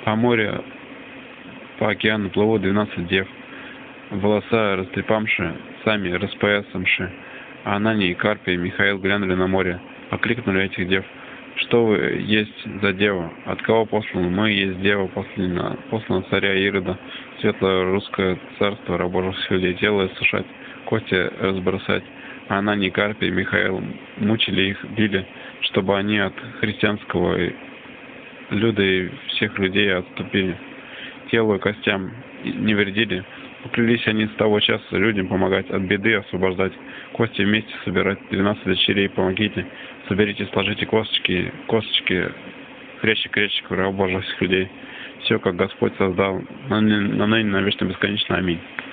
По морю, по океану плывут 12 дев, волоса растрепамши, сами распоясамши. А Анания и Карпий и Михаил глянули на море, окликнули этих дев: «Что вы есть за дева? От кого посланы? Мы есть дева, послана царя Ирода, светлое русское царство рабожих людей, тело иссушать, кости разбросать». А Анания, Карпий и Михаил мучили их, били, чтобы они от христианского люда и всех людей отступили, телу и костям не вредили. Поклялись они с того часа людям помогать, от беды освобождать, кости вместе собирать. 12 дочерей помогите, соберите, сложите косточки, хрящик, раб Божьих людей. Все, как Господь создал, на ныне, на вечно, бесконечно. Аминь.